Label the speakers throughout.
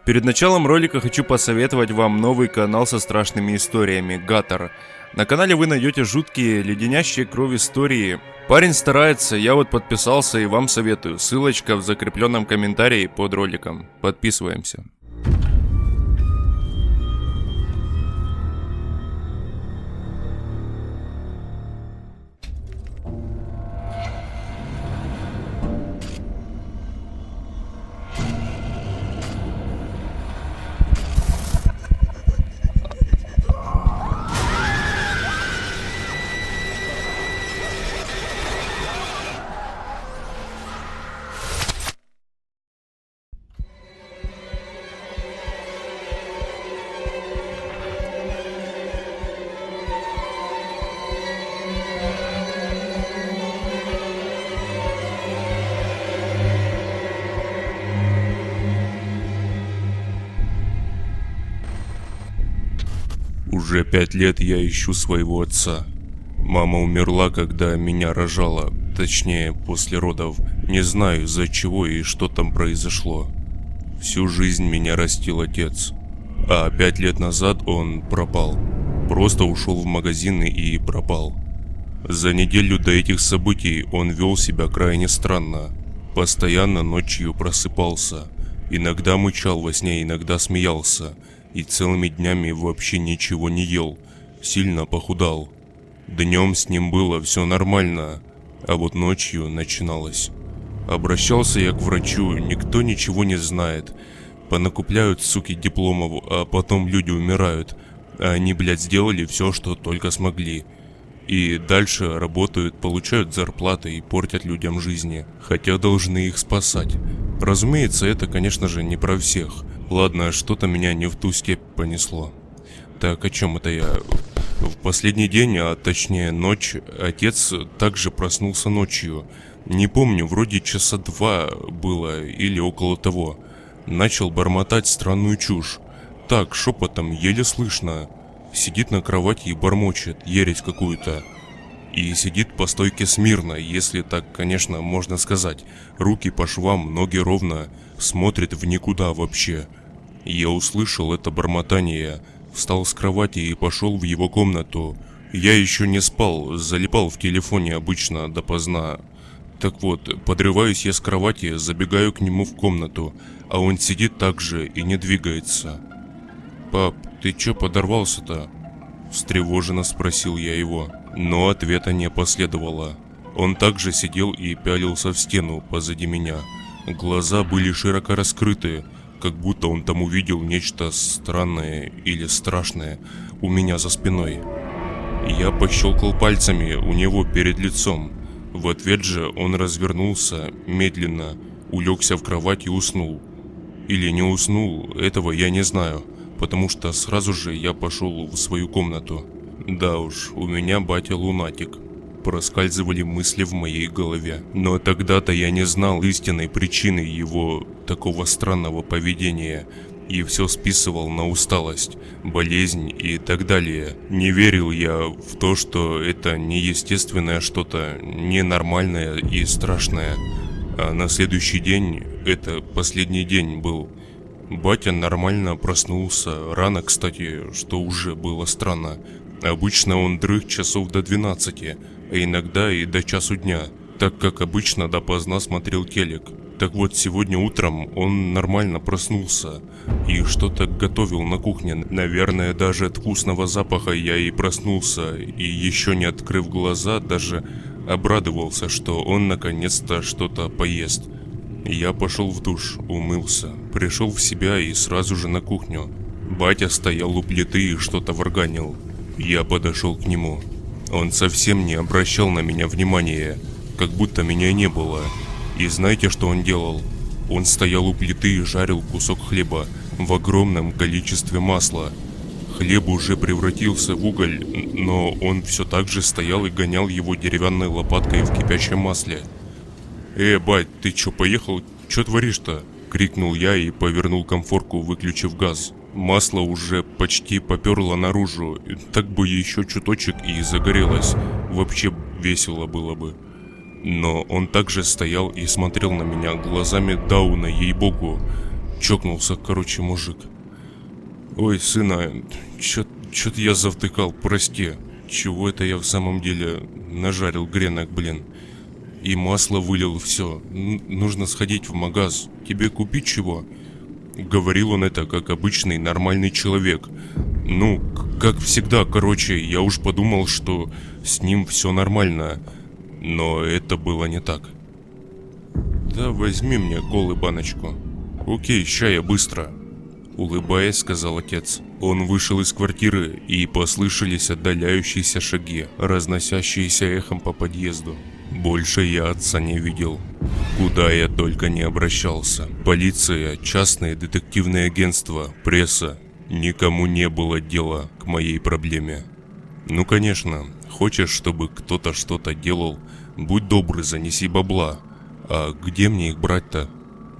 Speaker 1: Перед началом ролика хочу посоветовать вам новый канал со страшными историями Гаттер. На канале вы найдете жуткие, леденящие кровь истории. Парень старается, я вот подписался и вам советую. Ссылочка в закрепленном комментарии под роликом. Подписываемся.
Speaker 2: Уже 5 лет я ищу своего отца. Мама умерла, когда меня рожала, точнее, после родов. Не знаю, из-за чего и что там произошло. Всю жизнь меня растил отец. А 5 лет назад он пропал. Просто ушел в магазины и пропал. За неделю до этих событий он вел себя крайне странно. Постоянно ночью просыпался. Иногда мычал во сне, иногда смеялся. И целыми днями вообще ничего не ел, сильно похудал. Днем с ним было все нормально, а вот ночью начиналось. Обращался я к врачу, никто ничего не знает. Понакупляют, суки, дипломов, а потом люди умирают. А они, блядь, сделали все, что только смогли. И дальше работают, получают зарплаты и портят людям жизни, хотя должны их спасать. Разумеется, это, конечно же, не про всех. Ладно, что-то меня не в ту степь понесло. Так, о чем это я? В последний день, а точнее ночь, отец также проснулся ночью. Не помню, вроде часа 2 было или около того. Начал бормотать странную чушь. Так, шепотом, еле слышно. Сидит на кровати и бормочет, ересь какую-то. И сидит по стойке смирно, если так, конечно, можно сказать. Руки по швам, ноги ровно, смотрит в никуда вообще. Я услышал это бормотание, встал с кровати и пошел в его комнату. Я еще не спал, залипал в телефоне обычно допоздна. Так вот, подрываюсь я с кровати, забегаю к нему в комнату, а он сидит так же и не двигается. «Пап, ты че подорвался-то?» Встревоженно спросил я его, но ответа не последовало. Он также сидел и пялился в стену позади меня. Глаза были широко раскрыты, как будто он там увидел нечто странное или страшное у меня за спиной. Я пощелкал пальцами у него перед лицом. В ответ же он развернулся медленно, улегся в кровать и уснул. Или не уснул, этого я не знаю, потому что сразу же я пошел в свою комнату. Да уж, у меня батя лунатик. Проскальзывали мысли в моей голове. Но тогда-то я не знал истинной причины его такого странного поведения и все списывал на усталость, болезнь и так далее. Не верил я в то, что это неестественное что-то, ненормальное и страшное. А на следующий день, это последний день был, батя нормально проснулся, рано, кстати, что уже было странно. Обычно он дрых часов до 12, а иногда и до часу дня, так как обычно допоздна смотрел телек. Так вот, сегодня утром он нормально проснулся и что-то готовил на кухне. Наверное, даже от вкусного запаха я и проснулся, и еще не открыв глаза, даже обрадовался, что он наконец-то что-то поест. Я пошел в душ, умылся, пришел в себя и сразу же на кухню. Батя стоял у плиты и что-то варганил. Я подошел к нему. Он совсем не обращал на меня внимания, как будто меня не было. И знаете, что он делал? Он стоял у плиты и жарил кусок хлеба в огромном количестве масла. Хлеб уже превратился в уголь, но он все так же стоял и гонял его деревянной лопаткой в кипящем масле. Бать, ты чё, поехал? Чё творишь-то?» — крикнул я и повернул конфорку, выключив газ. Масло уже почти поперло наружу, так бы еще чуточек и загорелось. Вообще весело было бы. Но он также стоял и смотрел на меня глазами Дауна, ей-богу. Чокнулся, короче, мужик. Ой, сына, чё-то я завтыкал, прости. Чего это я в самом деле нажарил гренок, блин. И масло вылил, все. Нужно сходить в магаз. Тебе купить чего? Говорил он это как обычный нормальный человек. Ну, как всегда, короче, я уж подумал, что с ним все нормально. Но это было не так. Да возьми мне колы баночку. Окей, ща я быстро. Улыбаясь, сказал отец. Он вышел из квартиры, и послышались отдаляющиеся шаги, разносящиеся эхом по подъезду. Больше я отца не видел. Куда я только не обращался. Полиция, частные детективные агентства, пресса. Никому не было дела к моей проблеме. Ну конечно, хочешь, чтобы кто-то что-то делал, будь добрый, занеси бабла. А где мне их брать-то?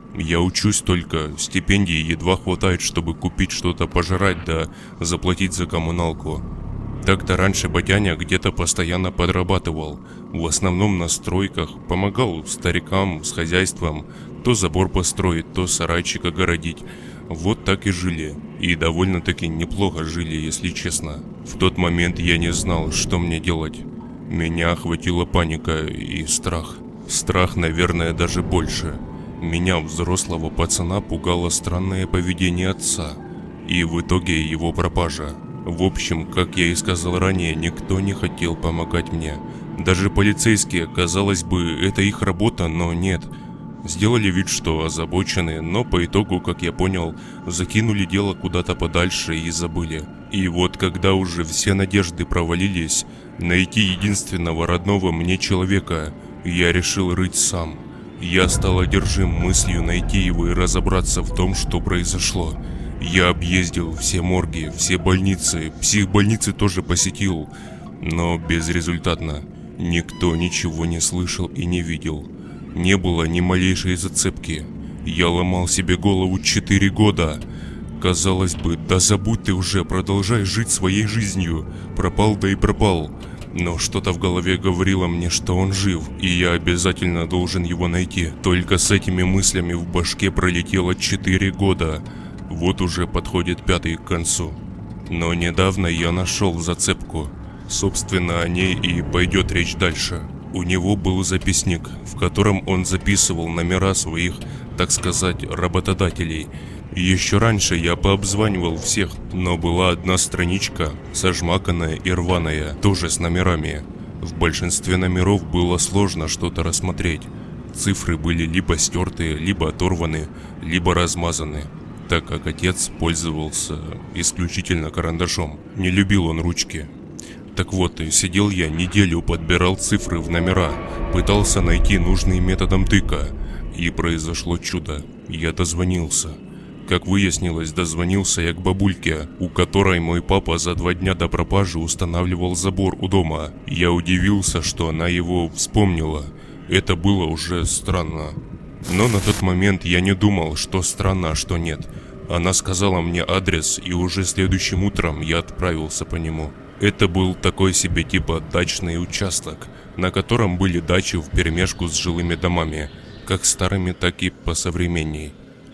Speaker 2: Я учусь только, стипендии едва хватает, чтобы купить что-то пожрать да заплатить за коммуналку. Так-то раньше батяня где-то постоянно подрабатывал, в основном на стройках, помогал старикам с хозяйством, то забор построить, то сарайчик огородить. Вот так и жили, и довольно-таки неплохо жили, если честно. В тот момент я не знал, что мне делать. Меня охватила паника и страх. Страх, наверное, даже больше. Меня, взрослого пацана, пугало странное поведение отца и в итоге его пропажа. В общем, как я и сказал ранее, никто не хотел помогать мне. Даже полицейские, казалось бы, это их работа, но нет. Сделали вид, что озабочены, но по итогу, как я понял, закинули дело куда-то подальше и забыли. И вот когда уже все надежды провалились, найти единственного родного мне человека, я решил рыть сам. Я стал одержим мыслью найти его и разобраться в том, что произошло. Я объездил все морги, все больницы, психбольницы тоже посетил, но безрезультатно. Никто ничего не слышал и не видел. Не было ни малейшей зацепки. Я ломал себе голову 4 года. Казалось бы, да забудь ты уже, продолжай жить своей жизнью. Пропал да и пропал. Но что-то в голове говорило мне, что он жив, и я обязательно должен его найти. Только с этими мыслями в башке пролетело 4 года. Вот уже подходит 5-й к концу. Но недавно я нашел зацепку. Собственно, о ней и пойдет речь дальше. У него был записник, в котором он записывал номера своих, так сказать, работодателей. Еще раньше я пообзванивал всех, но была одна страничка, сожмаканная и рваная, тоже с номерами. В большинстве номеров было сложно что-то рассмотреть. Цифры были либо стертые, либо оторваны, либо размазаны, так как отец пользовался исключительно карандашом. Не любил он ручки. Так вот, сидел я неделю, подбирал цифры в номера, пытался найти нужный методом тыка. И произошло чудо. Я дозвонился. Как выяснилось, дозвонился я к бабульке, у которой мой папа за 2 дня до пропажи устанавливал забор у дома. Я удивился, что она его вспомнила. Это было уже странно. Но на тот момент я не думал, что странно, а что нет. Она сказала мне адрес, и уже следующим утром я отправился по нему. Это был такой себе типа дачный участок, на котором были дачи вперемешку с жилыми домами, как старыми, так и посовременней.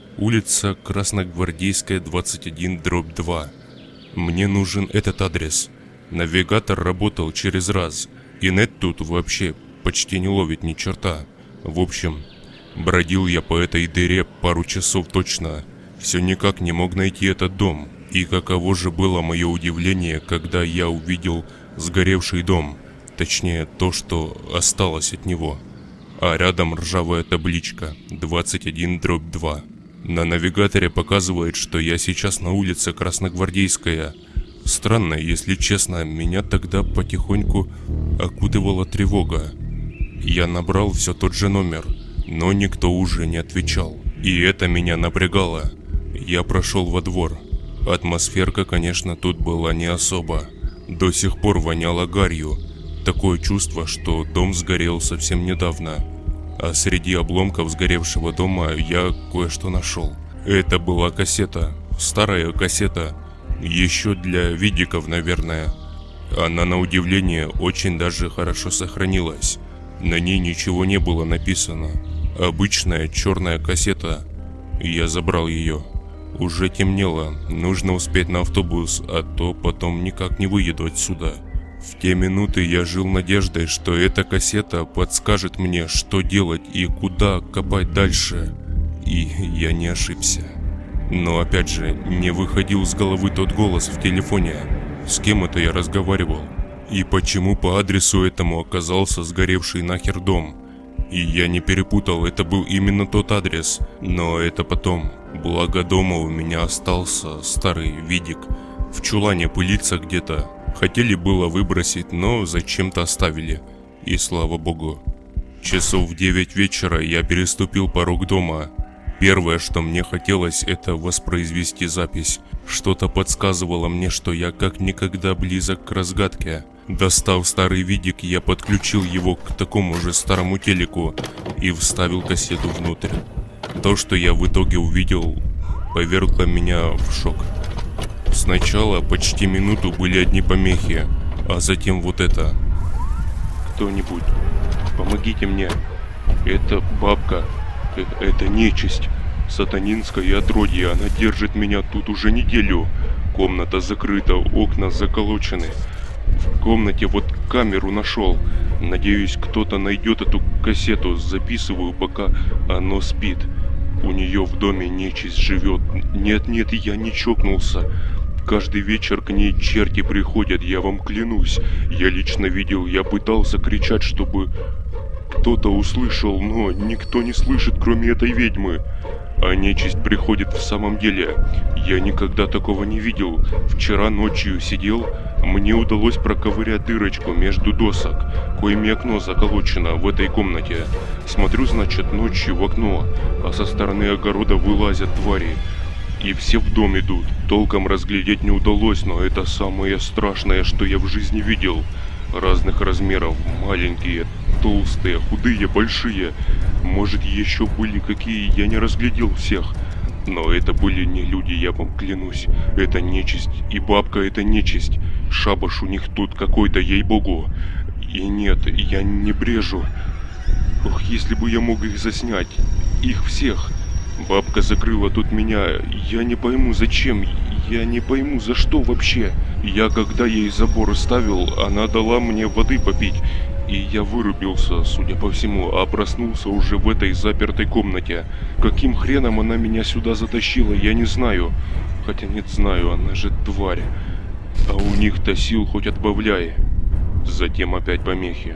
Speaker 2: Улица Красногвардейская, 21/2. Мне нужен этот адрес. Навигатор работал через раз, и нет тут вообще почти не ловит ни черта. В общем, бродил я по этой дыре пару часов точно. Все никак не мог найти этот дом. И каково же было мое удивление, когда я увидел сгоревший дом. Точнее, то, что осталось от него. А рядом ржавая табличка 21/2. На навигаторе показывает, что я сейчас на улице Красногвардейская. Странно, если честно, меня тогда потихоньку окутывала тревога. Я набрал все тот же номер, но никто уже не отвечал. И это меня напрягало. Я прошел во двор. Атмосферка, конечно, тут была не особо. До сих пор воняло гарью. Такое чувство, что дом сгорел совсем недавно. А среди обломков сгоревшего дома я кое-что нашел. Это была кассета. Старая кассета. Еще для видиков, наверное. Она, на удивление, очень даже хорошо сохранилась. На ней ничего не было написано. Обычная черная кассета. Я забрал ее. Уже темнело, нужно успеть на автобус, а то потом никак не выеду отсюда. В те минуты я жил надеждой, что эта кассета подскажет мне, что делать и куда копать дальше. И я не ошибся. Но опять же, не выходил с головы тот голос в телефоне. С кем это я разговаривал? И почему по адресу этому оказался сгоревший нахер дом? И я не перепутал, это был именно тот адрес. Но это потом. Благо дома у меня остался старый видик. В чулане пылится где-то. Хотели было выбросить, но зачем-то оставили. И слава богу. Часов в 9 вечера я переступил порог дома. Первое, что мне хотелось, это воспроизвести запись. Что-то подсказывало мне, что я как никогда близок к разгадке. Достав старый видик, я подключил его к такому же старому телеку и вставил кассету внутрь. То, что я в итоге увидел, повергло меня в шок. Сначала почти минуту были одни помехи, а затем вот это.
Speaker 3: Кто-нибудь, помогите мне. Это бабка. Это нечисть. Сатанинское отродье. Она держит меня тут уже неделю. Комната закрыта, окна заколочены. В комнате вот камеру нашел. Надеюсь, кто-то найдет эту кассету. Записываю, пока оно спит. У нее в доме нечисть живет. Нет, я не чокнулся. Каждый вечер к ней черти приходят, я вам клянусь. Я лично видел, я пытался кричать, чтобы кто-то услышал, но никто не слышит, кроме этой ведьмы. А нечисть приходит в самом деле. Я никогда такого не видел. Вчера ночью сидел, мне удалось проковырять дырочку между досок, коими окно заколочено в этой комнате. Смотрю, значит, ночью в окно, а со стороны огорода вылазят твари. И все в дом идут. Толком разглядеть не удалось, но это самое страшное, что я в жизни видел. Разных размеров, маленькие, толстые, худые, большие. Может, еще были какие, я не разглядел всех. Но это были не люди, я вам клянусь. Это нечисть, и бабка это нечисть. Шабаш у них тут какой-то, ей-богу. И нет, я не брежу. Ох, если бы я мог их заснять. Их всех. Бабка закрыла тут меня, я не пойму зачем, я не пойму за что вообще. Я когда ей забор ставил, она дала мне воды попить, и я вырубился, судя по всему, а проснулся уже в этой запертой комнате. Каким хреном она меня сюда затащила, я не знаю. Хотя нет, знаю, она же тварь. А у них-то сил хоть отбавляй. Затем опять помехи.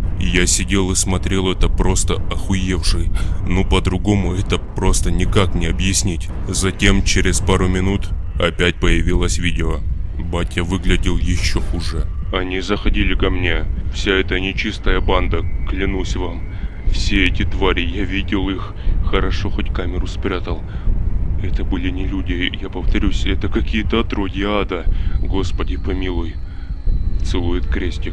Speaker 2: Я сидел и смотрел это просто охуевший. Ну по-другому это просто никак не объяснить. Затем через пару минут опять появилось видео. Батя выглядел еще хуже.
Speaker 3: Они заходили ко мне. Вся эта нечистая банда, клянусь вам. Все эти твари, я видел их. Хорошо, хоть камеру спрятал. Это были не люди, я повторюсь, это какие-то отродья ада. Господи помилуй. Целует крестик.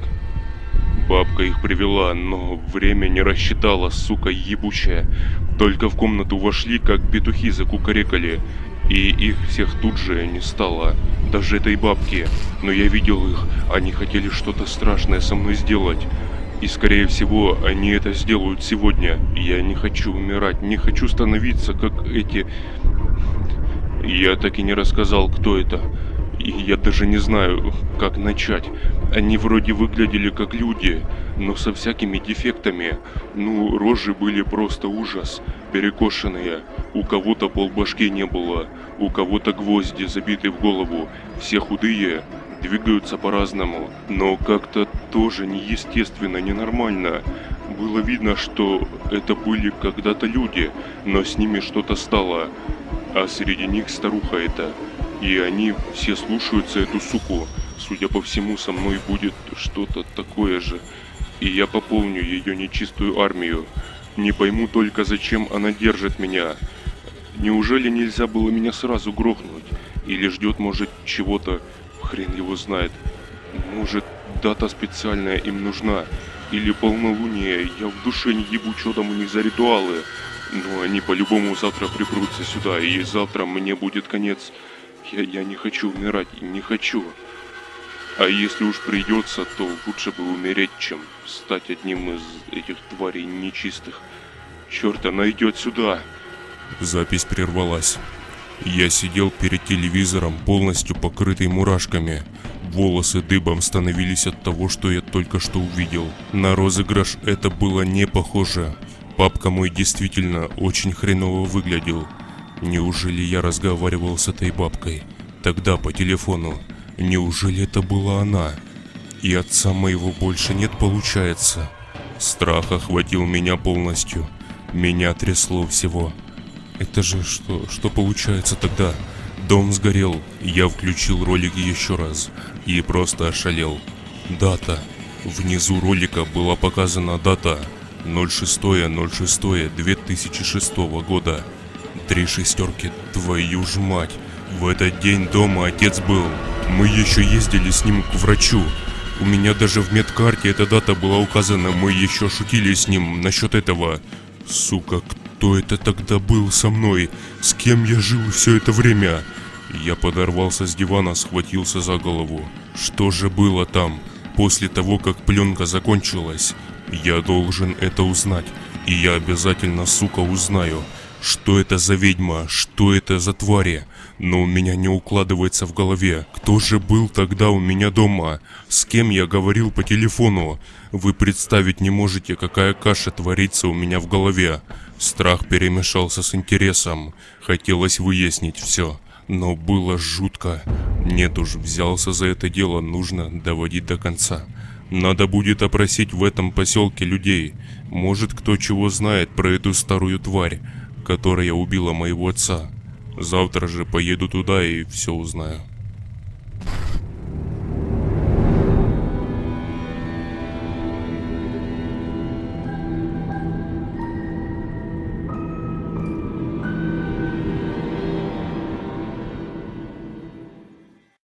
Speaker 3: Бабка их привела, но время не рассчитала, сука ебучая. Только в комнату вошли, как петухи закукарекали. И их всех тут же не стало. Даже этой бабки. Но я видел их, они хотели что-то страшное со мной сделать. И скорее всего, они это сделают сегодня. Я не хочу умирать, не хочу становиться как эти... Я так и не рассказал, кто это. И я даже не знаю, как начать. Они вроде выглядели как люди, но со всякими дефектами. Ну, рожи были просто ужас, перекошенные. У кого-то полбашки не было, у кого-то гвозди забиты в голову. Все худые, двигаются по-разному, но как-то тоже неестественно, ненормально. Было видно, что это были когда-то люди, но с ними что-то стало. А среди них старуха эта. И они все слушаются эту суку. Судя по всему, со мной будет что-то такое же. И я пополню ее нечистую армию. Не пойму только, зачем она держит меня. Неужели нельзя было меня сразу грохнуть? Или ждет, может, чего-то, хрен его знает. Может, дата специальная им нужна. Или полнолуние, я в душе не ебу, что там у них за ритуалы. Но они по-любому завтра припрутся сюда, и завтра мне будет конец. Я не хочу умирать, не хочу. А если уж придется, то лучше бы умереть, чем стать одним из этих тварей нечистых. Черт, она идет сюда.
Speaker 2: Запись прервалась. Я сидел перед телевизором, полностью покрытый мурашками. Волосы дыбом становились от того, что я только что увидел. На розыгрыш это было не похоже. Папка мой действительно очень хреново выглядел. Неужели я разговаривал с этой бабкой? Тогда по телефону. Неужели это была она? И отца моего больше нет, получается. Страх охватил меня полностью. Меня трясло всего. Это же что получается тогда? Дом сгорел. Я включил ролик еще раз и просто ошалел. Дата. Внизу ролика была показана дата 06.06.2006 года. 3 шестерки, твою ж мать. В этот день дома отец был. Мы еще ездили с ним к врачу. У меня даже в медкарте эта дата была указана. Мы еще шутили с ним насчет этого. Сука, кто это тогда был со мной? С кем я жил все это время? Я подорвался с дивана, схватился за голову. Что же было там? После того, как пленка закончилась? Я должен это узнать. И я обязательно, сука, узнаю. Что это за ведьма? Что это за твари? Но у меня не укладывается в голове. Кто же был тогда у меня дома? С кем я говорил по телефону? Вы представить не можете, какая каша творится у меня в голове. Страх перемешался с интересом. Хотелось выяснить все. Но было жутко. Нет уж, взялся за это дело, нужно доводить до конца. Надо будет опросить в этом поселке людей. Может, кто чего знает про эту старую тварь, которая убила моего отца. Завтра же поеду туда и все узнаю.